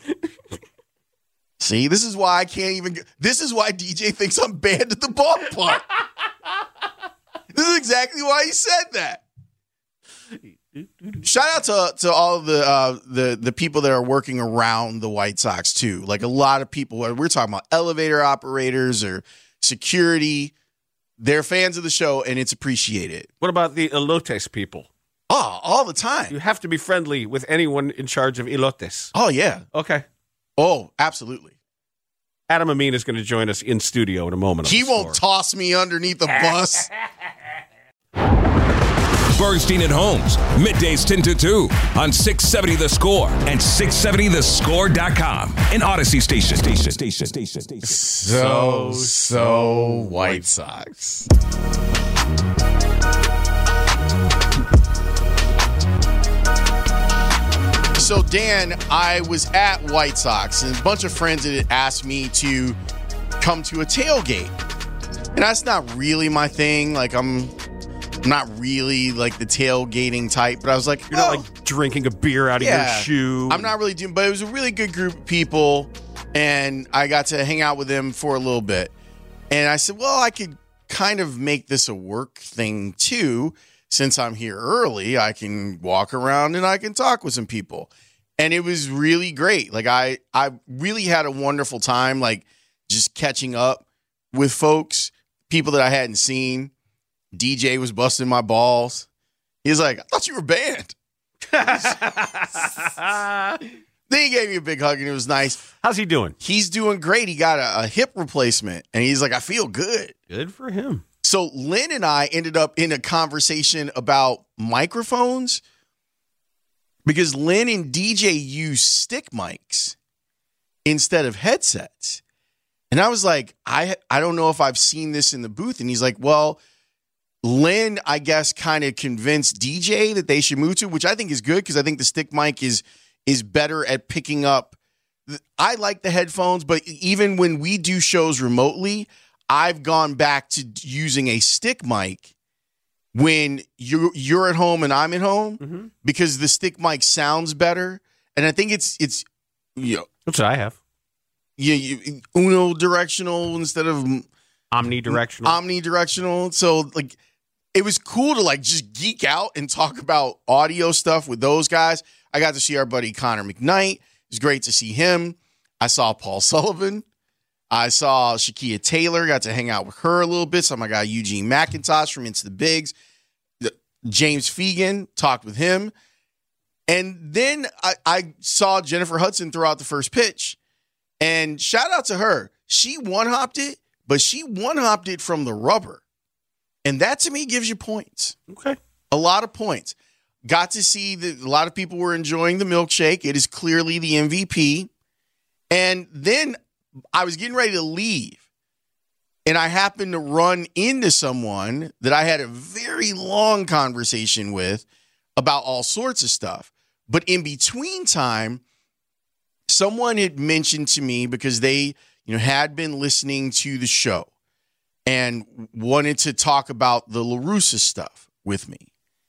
See, this is why I can't even. This is why DJ thinks I'm banned at the ballpark. This is exactly why he said that. Shout out to all of the people that are working around the White Sox too. Like a lot of people, we're talking about elevator operators or security. They're fans of the show, and it's appreciated. What about the elotes people? Oh, all the time. You have to be friendly with anyone in charge of elotes. Oh, yeah. Okay. Oh, absolutely. Adam Amin is going to join us in studio in a moment. He won't toss me underneath the bus. Bernstein and Holmes, middays 10 to 2 on 670 The Score and 670thescore.com. An Odyssey station. So White Sox. So, Dan, I was at White Sox, and a bunch of friends had asked me to come to a tailgate. And that's not really my thing. Like, I'm not really like the tailgating type, but I was like, you're not like drinking a beer out of your shoe. I'm not really doing, but it was a really good group of people, and I got to hang out with them for a little bit. And I said, well, I could kind of make this a work thing too. Since I'm here early, I can walk around and I can talk with some people. And it was really great. Like I really had a wonderful time, like just catching up with folks, people that I hadn't seen. DJ was busting my balls. He was like, I thought you were banned. Then he gave me a big hug and it was nice. How's he doing? He's doing great. He got a hip replacement and he's like, I feel good. Good for him. So Lynn and I ended up in a conversation about microphones because Lynn and DJ use stick mics instead of headsets. And I was like, I don't know if I've seen this in the booth. And he's like, well, Lynn, I guess, kind of convinced DJ that they should move to, which I think is good because I think the stick mic is better at picking up. I like the headphones, but even when we do shows remotely, I've gone back to using a stick mic when you're at home and I'm at home because the stick mic sounds better. And I think it's you know, that's what I have. Yeah, unidirectional instead of omnidirectional. Omnidirectional. So like it was cool to like just geek out and talk about audio stuff with those guys. I got to see our buddy Connor McKnight. It was great to see him. I saw Paul Sullivan. I saw Shakia Taylor, got to hang out with her a little bit. Saw my guy Eugene McIntosh from Into the Bigs. James Fegan, talked with him. And then I saw Jennifer Hudson throw out the first pitch. And shout out to her. She one-hopped it, but she one-hopped it from the rubber. And that to me gives you points. Okay. A lot of points. Got to see that a lot of people were enjoying the milkshake. It is clearly the MVP. And then I was getting ready to leave, and I happened to run into someone that I had a very long conversation with about all sorts of stuff. But in between time, someone had mentioned to me because they, had been listening to the show and wanted to talk about the La Russa stuff with me.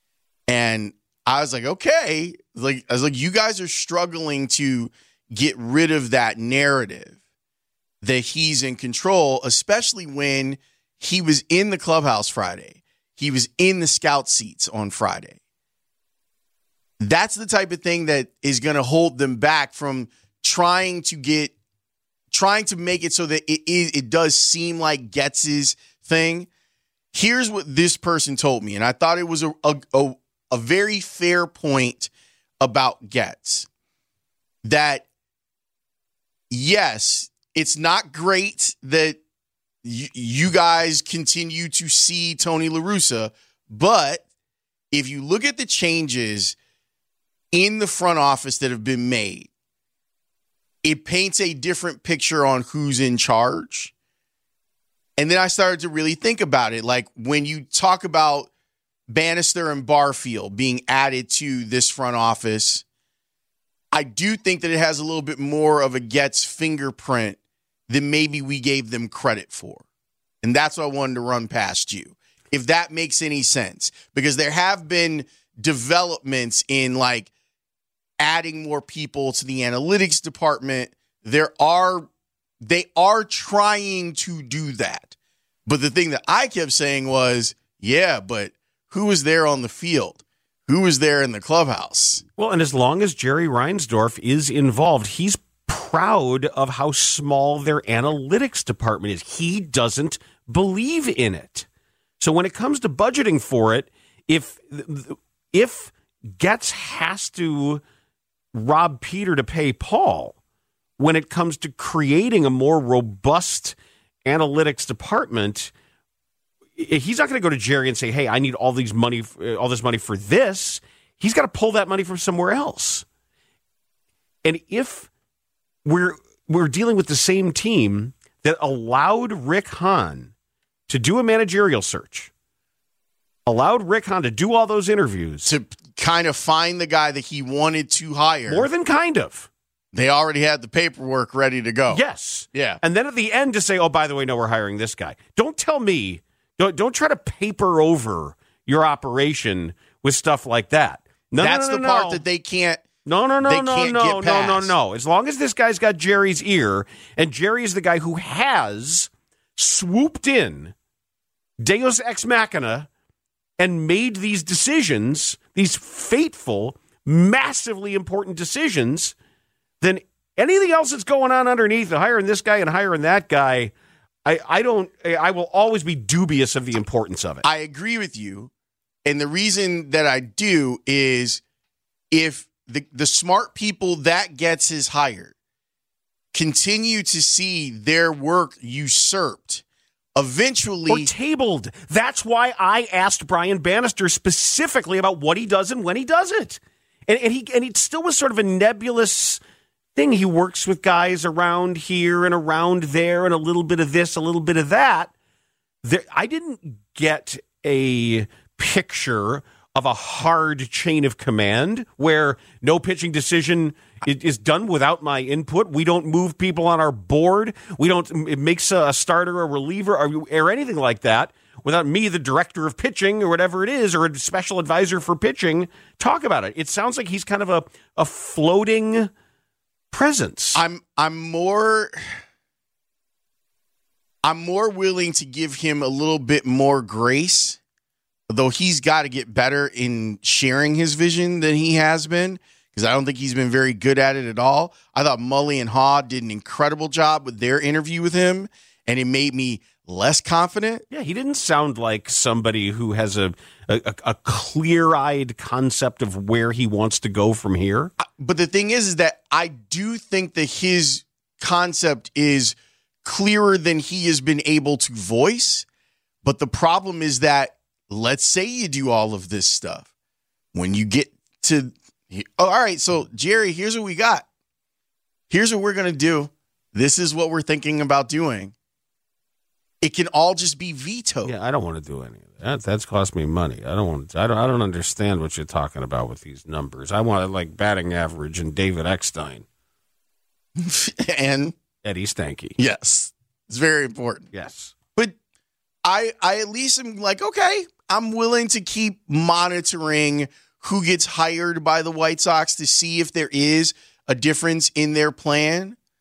And I was like, okay. I was like, you guys are struggling to get rid of that narrative that he's in control, especially when he was in the clubhouse Friday. He was in the scout seats on Friday. That's the type of thing that is going to hold them back from trying to make it so that it does seem like Getz's thing. Here's what this person told me, and I thought it was a very fair point about Getz. That, yes, it's not great that you guys continue to see Tony La Russa, but if you look at the changes in the front office that have been made, it paints a different picture on who's in charge. And then I started to really think about it. Like when you talk about Bannister and Barfield being added to this front office, I do think that it has a little bit more of a Getz fingerprint than maybe we gave them credit for. And that's what I wanted to run past you, if that makes any sense. Because there have been developments in like adding more people to the analytics department. They are trying to do that. But the thing that I kept saying was, yeah, but who was there on the field? Who was there in the clubhouse? Well, and as long as Jerry Reinsdorf is involved, he's proud of how small their analytics department is. He doesn't believe in it. So when it comes to budgeting for it, if Getz has to rob Peter to pay Paul, when it comes to creating a more robust analytics department, he's not going to go to Jerry and say, hey, I need all this money for this. He's got to pull that money from somewhere else. And if we're dealing with the same team that allowed Rick Hahn to do a managerial search, allowed Rick Hahn to do all those interviews, to kind of find the guy that he wanted to hire. More than kind of. They already had the paperwork ready to go. Yes. Yeah. And then at the end to say, oh, by the way, no, we're hiring this guy. Don't tell me. Don't try to paper over your operation with stuff like that. That's the part that they can't. No. As long as this guy's got Jerry's ear, and Jerry is the guy who has swooped in, Deus Ex Machina, and made these decisions, these fateful, massively important decisions, then anything else that's going on underneath, hiring this guy and hiring that guy, I will always be dubious of the importance of it. I agree with you. And the reason that I do is if the smart people that Getz is hired continue to see their work usurped, eventually, or tabled. That's why I asked Brian Bannister specifically about what he does and when he does it. And he still was sort of a nebulous thing. He works with guys around here and around there and a little bit of this, a little bit of that. I didn't get a picture of a hard chain of command where no pitching decision is done without my input. We don't move people on our board. It makes a starter, a reliever, or anything like that without me, the director of pitching or whatever it is, or a special advisor for pitching, talk about it. It sounds like he's kind of a floating presence. I'm more willing to give him a little bit more grace, though he's got to get better in sharing his vision than he has been, because I don't think he's been very good at it at all. I thought Mully and Haw did an incredible job with their interview with him, and it made me less confident. Yeah, he didn't sound like somebody who has a clear-eyed concept of where he wants to go from here. But the thing is that I do think that his concept is clearer than he has been able to voice. But the problem is that, let's say you do all of this stuff. When you get to, all right, so Jerry, here's what we got. Here's what we're going to do. This is what we're thinking about doing. It can all just be vetoed. Yeah, I don't want to do any of that. That's cost me money. I don't understand what you're talking about with these numbers. I want like batting average and David Eckstein. And Eddie Stanky. Yes. It's very important. Yes. But I at least am like, okay, I'm willing to keep monitoring who gets hired by the White Sox to see if there is a difference in their plan.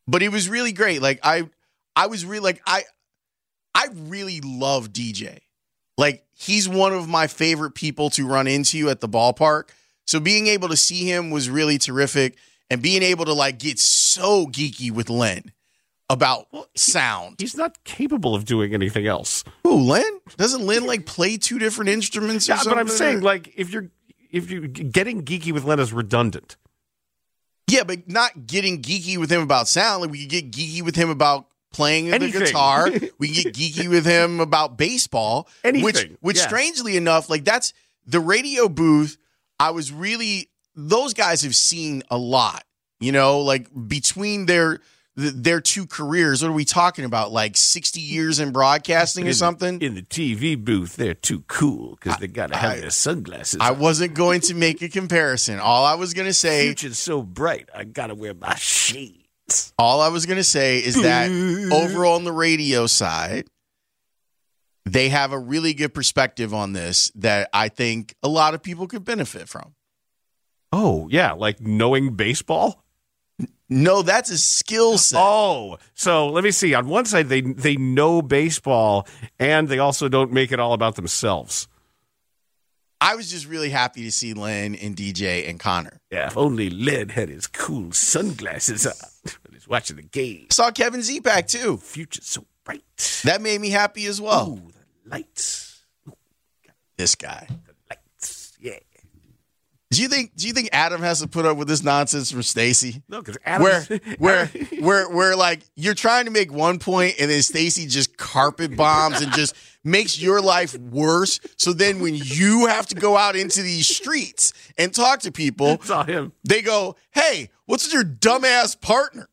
But it was really great. Like I was really like I really love DJ. Like he's one of my favorite people to run into at the ballpark. So being able to see him was really terrific, and being able to like get so geeky with Len about sound. He's not capable of doing anything else. Who, Len? Doesn't Len like play 2 different instruments or something? But I'm saying like if you're getting geeky with Len is redundant. Yeah, but not getting geeky with him about sound. Like we could get geeky with him about playing the guitar. We can get geeky with him about baseball. Anything. Which strangely enough, like that's the radio booth. Those guys have seen a lot, like between their 2 careers. What are we talking about? Like 60 years in broadcasting or something? In the TV booth, they're too cool because they got to have their sunglasses. I wasn't going to make a comparison. All I was going to say, future's so bright, I got to wear my shades. All I was going to say is that over on the radio side, they have a really good perspective on this that I think a lot of people could benefit from. Oh, yeah, like knowing baseball? No, that's a skill set. Oh, so let me see. On one side, they know baseball, and they also don't make it all about themselves. I was just really happy to see Len and DJ and Connor. Yeah, if only Len had his cool sunglasses on when he's watching the game. Saw Kevin Zepak, too. Future's so bright. That made me happy as well. Ooh, the lights. Ooh, this guy. The lights, yeah. Do you think Adam has to put up with this nonsense from Stacy? No, because Adam, where like you're trying to make one point and then Stacy just carpet bombs and just makes your life worse. So then when you have to go out into these streets and talk to people, saw him. They go, "Hey, what's with your dumbass partner?"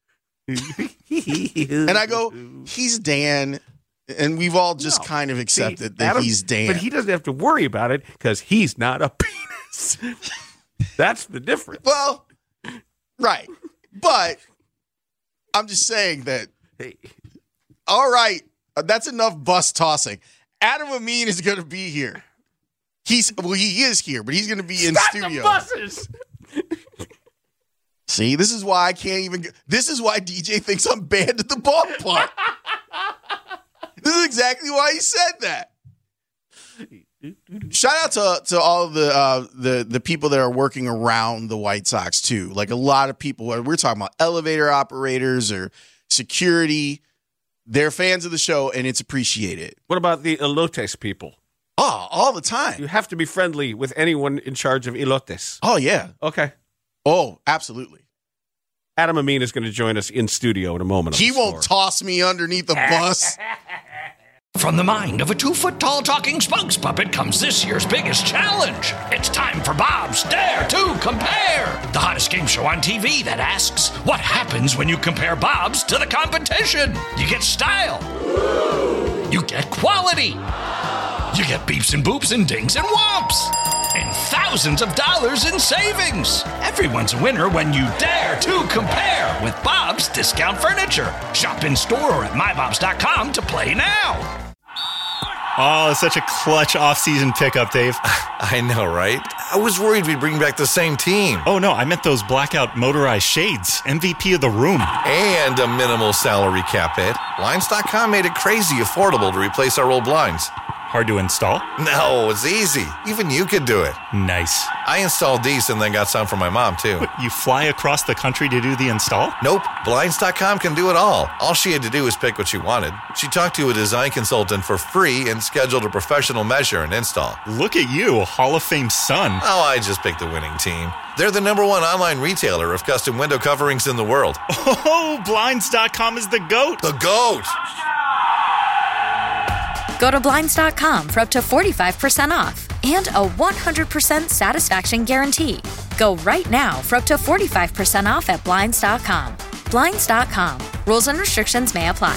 And I go, "He's Dan." And we've all just kind of accepted that Adam, he's Dan. But he doesn't have to worry about it because he's not a penis. That's the difference. Well, right. But I'm just saying that, hey, all right, that's enough bus tossing. Adam Amin is going to be here. He is here, but he's going to be in studio. The buses. See, this is why I can't even. This is why DJ thinks I'm banned at the ballpark. This is exactly why he said that. Shout out to all of the people that are working around the White Sox too. Like a lot of people, we're talking about elevator operators or security. They're fans of the show, and it's appreciated. What about the elotes people? Oh, all the time. You have to be friendly with anyone in charge of elotes. Oh yeah. Okay. Oh, absolutely. Adam Amin is going to join us in studio in a moment. He won't toss me underneath the bus. From the mind of a 2-foot-tall talking spokes puppet comes this year's biggest challenge. It's time for Bob's Dare to Compare, the hottest game show on TV that asks, what happens when you compare Bob's to the competition? You get style. You get quality. You get beeps and boops and dings and whomps. And thousands of dollars in savings. Everyone's a winner when you dare to compare with Bob's Discount Furniture. Shop in store or at mybobs.com to play now. Oh, it's such a clutch off-season pickup, Dave. I know, right? I was worried we'd bring back the same team. Oh, no, I meant those blackout motorized shades. MVP of the room. And a minimal salary cap hit. Blinds.com made it crazy affordable to replace our old blinds. Hard to install? No, it's easy. Even you could do it. Nice. I installed these and then got some for my mom, too. What, you fly across the country to do the install? Nope. Blinds.com can do it all. All she had to do was pick what she wanted. She talked to a design consultant for free and scheduled a professional measure and install. Look at you, Hall of Fame son. Oh, I just picked the winning team. They're the #1 online retailer of custom window coverings in the world. Oh, Blinds.com is the GOAT. The GOAT! Go to Blinds.com for up to 45% off and a 100% satisfaction guarantee. Go right now for up to 45% off at Blinds.com. Blinds.com. Rules and restrictions may apply.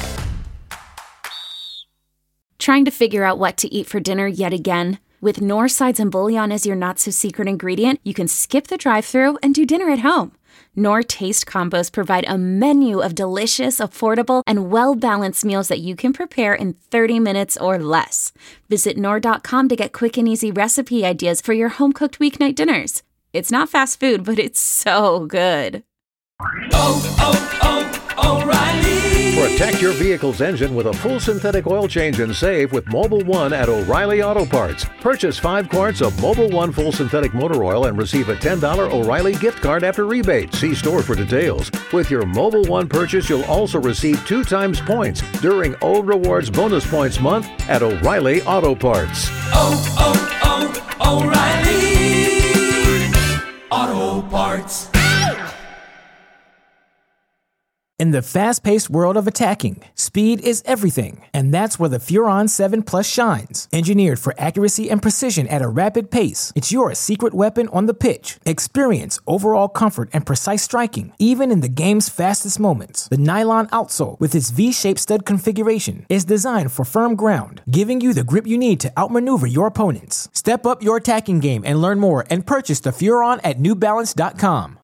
Trying to figure out what to eat for dinner yet again? With Knorr sides and bouillon as your not-so-secret ingredient, you can skip the drive-thru and do dinner at home. Knorr Taste Combos provide a menu of delicious, affordable, and well-balanced meals that you can prepare in 30 minutes or less. Visit Knorr.com to get quick and easy recipe ideas for your home-cooked weeknight dinners. It's not fast food, but it's so good. O'Reilly. Protect your vehicle's engine with a full synthetic oil change and save with Mobil 1 at O'Reilly Auto Parts. Purchase 5 quarts of Mobil 1 full synthetic motor oil and receive a $10 O'Reilly gift card after rebate. See store for details. With your Mobil 1 purchase, you'll also receive 2 times points during O Rewards Bonus Points Month at O'Reilly Auto Parts. O'Reilly Auto Parts. In the fast-paced world of attacking, speed is everything, and that's where the Furon 7 Plus shines. Engineered for accuracy and precision at a rapid pace, it's your secret weapon on the pitch. Experience overall comfort and precise striking, even in the game's fastest moments. The nylon outsole, with its V-shaped stud configuration, is designed for firm ground, giving you the grip you need to outmaneuver your opponents. Step up your attacking game and learn more and purchase the Furon at NewBalance.com.